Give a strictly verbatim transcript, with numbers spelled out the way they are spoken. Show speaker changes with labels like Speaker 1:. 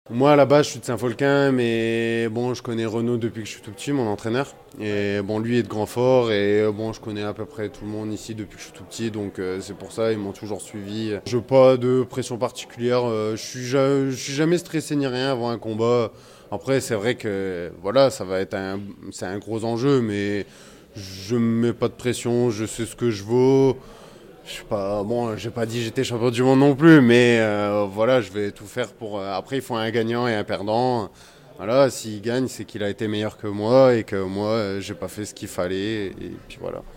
Speaker 1: Moi, à la base, je suis de Saint-Folquin, mais bon, je connais Renaud depuis que je suis tout petit, mon entraîneur. Et bon, lui est de Grandfort, et euh, bon, je connais à peu près tout le monde ici depuis que je suis tout petit, donc euh, c'est pour ça, ils m'ont toujours suivi. Je n'ai pas de pression particulière, euh, je suis, ja- je suis jamais stressé ni rien avant un combat. Après, c'est vrai que voilà, ça va être un, c'est un gros enjeu, mais je me mets pas de pression, je sais ce que je vaux. Je suis pas bon, j'ai pas dit j'étais champion du monde non plus, mais euh, voilà, je vais tout faire pour. euh, après, il faut un gagnant et un perdant. Voilà, s'il gagne, c'est qu'il a été meilleur que moi et que moi, euh, j'ai pas fait ce qu'il fallait. Et puis voilà.